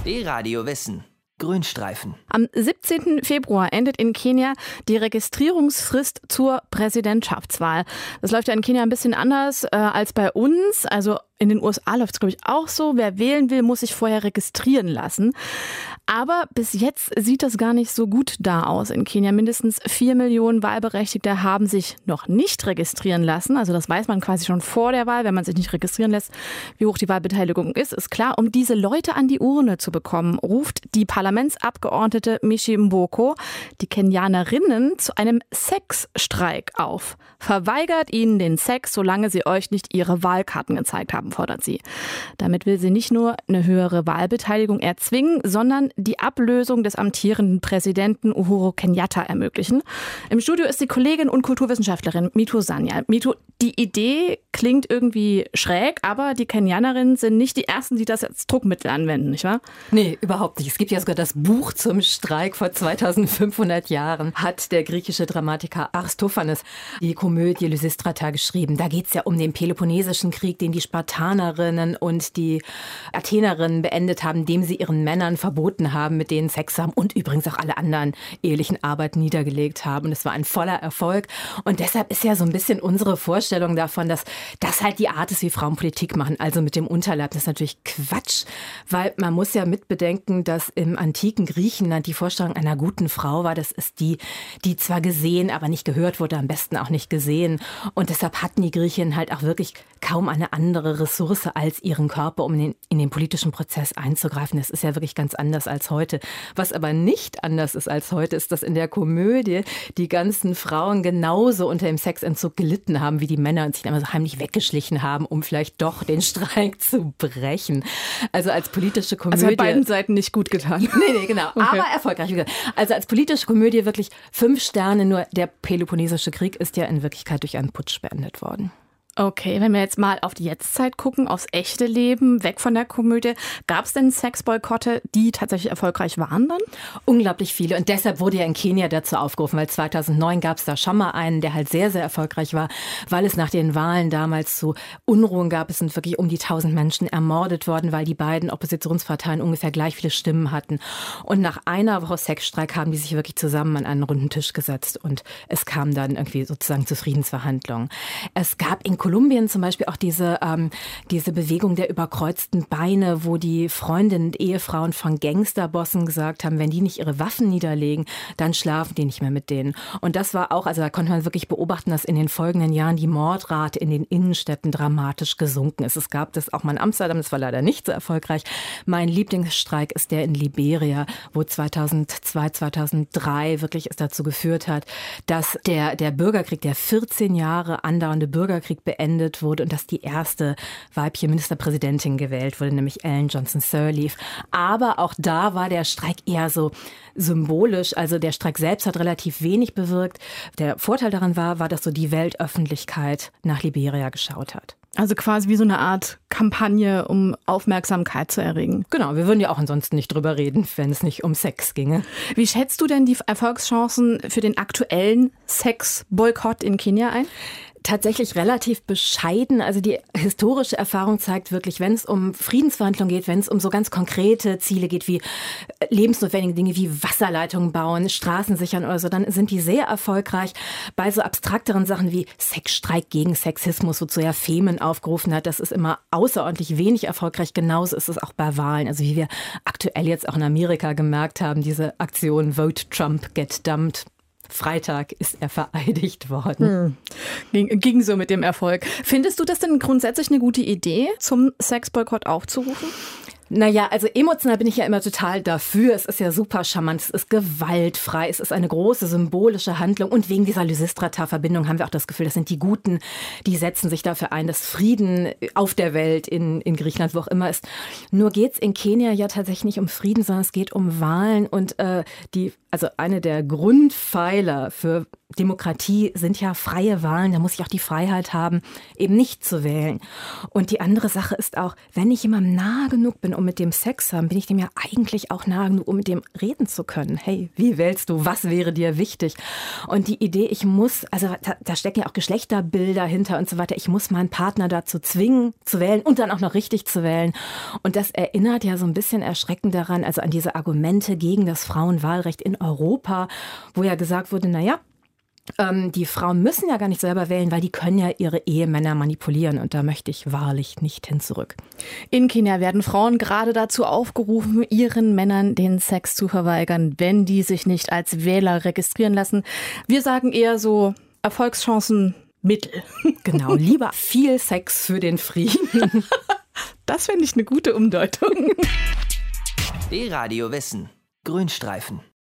D-Radio Wissen. Grünstreifen. Am 17. Februar endet in Kenia die Registrierungsfrist zur Präsidentschaftswahl. Das läuft ja in Kenia ein bisschen anders als bei uns. Also in den USA läuft es, glaube ich, auch so. Wer wählen will, muss sich vorher registrieren lassen. Aber bis jetzt sieht das gar nicht so gut da aus in Kenia. Mindestens 4 Millionen Wahlberechtigte haben sich noch nicht registrieren lassen. Also das weiß man quasi schon vor der Wahl, wenn man sich nicht registrieren lässt, wie hoch die Wahlbeteiligung ist klar. Um diese Leute an die Urne zu bekommen, ruft die Parlamentsabgeordnete Mishi Mboko die Kenianerinnen zu einem Sexstreik auf. Verweigert ihnen den Sex, solange sie euch nicht ihre Wahlkarten gezeigt haben, fordert sie. Damit will sie nicht nur eine höhere Wahlbeteiligung erzwingen, sondern die Ablösung des amtierenden Präsidenten Uhuru Kenyatta ermöglichen. Im Studio ist die Kollegin und Kulturwissenschaftlerin Mitu Sanyal. Mitu, die Idee klingt irgendwie schräg, aber die Kenianerinnen sind nicht die Ersten, die das als Druckmittel anwenden, nicht wahr? Nee, überhaupt nicht. Es gibt ja sogar das Buch zum Streik. Vor 2500 Jahren hat der griechische Dramatiker Aristophanes die Komödie Lysistrata geschrieben. Da geht es ja um den Peloponnesischen Krieg, den die Spartanerinnen und die Athenerinnen beendet haben, indem sie ihren Männern verboten haben, mit denen Sex haben und übrigens auch alle anderen ehelichen Arbeiten niedergelegt haben. Und es war ein voller Erfolg. Und deshalb ist ja so ein bisschen unsere Vorstellung davon, dass das halt die Art ist, wie Frauen Politik machen, also mit dem Unterleib. Das ist natürlich Quatsch, weil man muss ja mitbedenken, dass im antiken Griechenland die Vorstellung einer guten Frau war, das ist die zwar gesehen, aber nicht gehört wurde, am besten auch nicht gesehen. Und deshalb hatten die Griechinnen halt auch wirklich kaum eine andere Ressource als ihren Körper, um in den politischen Prozess einzugreifen. Das ist ja wirklich ganz anders als heute. Was aber nicht anders ist als heute, ist, dass in der Komödie die ganzen Frauen genauso unter dem Sexentzug gelitten haben wie die Männer und sich dann immer so heimlich weggeschlichen haben, um vielleicht doch den Streik zu brechen. Also als politische Komödie... Also hat beiden Seiten nicht gut getan. Nee, genau. Okay. Aber erfolgreich. Also als politische Komödie wirklich 5 Sterne, nur der Peloponnesische Krieg ist ja in Wirklichkeit durch einen Putsch beendet worden. Okay, wenn wir jetzt mal auf die Jetztzeit gucken, aufs echte Leben, weg von der Komödie, gab es denn Sexboykotte, die tatsächlich erfolgreich waren dann? Unglaublich viele und deshalb wurde ja in Kenia dazu aufgerufen, weil 2009 gab es da schon mal einen, der halt sehr, sehr erfolgreich war, weil es nach den Wahlen damals zu Unruhen gab. Es sind wirklich um die 1000 Menschen ermordet worden, weil die beiden Oppositionsparteien ungefähr gleich viele Stimmen hatten. Und nach einer Woche Sexstreik haben die sich wirklich zusammen an einen runden Tisch gesetzt und es kam dann irgendwie sozusagen zu Friedensverhandlungen. Es gab in Kolumbien zum Beispiel auch diese Bewegung der überkreuzten Beine, wo die Freundinnen und Ehefrauen von Gangsterbossen gesagt haben, wenn die nicht ihre Waffen niederlegen, dann schlafen die nicht mehr mit denen. Und das war auch, also da konnte man wirklich beobachten, dass in den folgenden Jahren die Mordrate in den Innenstädten dramatisch gesunken ist. Es gab das auch mal in Amsterdam, das war leider nicht so erfolgreich. Mein Lieblingsstreik ist der in Liberia, wo 2002, 2003 wirklich es dazu geführt hat, dass der Bürgerkrieg, der 14 Jahre andauernde Bürgerkrieg beendet wurde und dass die erste weibliche Ministerpräsidentin gewählt wurde, nämlich Ellen Johnson Sirleaf. Aber auch da war der Streik eher so symbolisch. Also der Streik selbst hat relativ wenig bewirkt. Der Vorteil daran war, dass so die Weltöffentlichkeit nach Liberia geschaut hat. Also quasi wie so eine Art Kampagne, um Aufmerksamkeit zu erregen. Genau, wir würden ja auch ansonsten nicht drüber reden, wenn es nicht um Sex ginge. Wie schätzt du denn die Erfolgschancen für den aktuellen Sexboykott in Kenia ein? Tatsächlich relativ bescheiden. Also die historische Erfahrung zeigt wirklich, wenn es um Friedensverhandlungen geht, wenn es um so ganz konkrete Ziele geht, wie lebensnotwendige Dinge wie Wasserleitungen bauen, Straßen sichern oder so, dann sind die sehr erfolgreich. Bei so abstrakteren Sachen wie Sexstreik gegen Sexismus, wozu ja Femen aufgerufen hat, das ist immer außerordentlich wenig erfolgreich. Genauso ist es auch bei Wahlen. Also wie wir aktuell jetzt auch in Amerika gemerkt haben, diese Aktion Vote Trump, Get Dumped. Freitag ist er vereidigt worden. Ging so mit dem Erfolg. Findest du das denn grundsätzlich eine gute Idee, zum Sexboykott aufzurufen? Naja, also emotional bin ich ja immer total dafür. Es ist ja super charmant, es ist gewaltfrei, es ist eine große symbolische Handlung. Und wegen dieser Lysistrata-Verbindung haben wir auch das Gefühl, das sind die Guten, die setzen sich dafür ein, dass Frieden auf der Welt, in Griechenland, wo auch immer ist. Nur geht es in Kenia ja tatsächlich nicht um Frieden, sondern es geht um Wahlen. Und also eine der Grundpfeiler für Demokratie sind ja freie Wahlen, da muss ich auch die Freiheit haben, eben nicht zu wählen. Und die andere Sache ist auch, wenn ich jemandem nahe genug bin, um mit dem Sex zu haben, bin ich dem ja eigentlich auch nahe genug, um mit dem reden zu können. Hey, wie wählst du? Was wäre dir wichtig? Und die Idee, ich muss, also da stecken ja auch Geschlechterbilder hinter und so weiter, ich muss meinen Partner dazu zwingen, zu wählen und dann auch noch richtig zu wählen. Und das erinnert ja so ein bisschen erschreckend daran, also an diese Argumente gegen das Frauenwahlrecht in Europa, wo ja gesagt wurde, naja, die Frauen müssen ja gar nicht selber wählen, weil die können ja ihre Ehemänner manipulieren. Und da möchte ich wahrlich nicht hin zurück. In Kenia werden Frauen gerade dazu aufgerufen, ihren Männern den Sex zu verweigern, wenn die sich nicht als Wähler registrieren lassen. Wir sagen eher so Erfolgschancen mittel. Genau, lieber viel Sex für den Frieden. Das fände ich eine gute Umdeutung. D-Radio Wissen. Grünstreifen.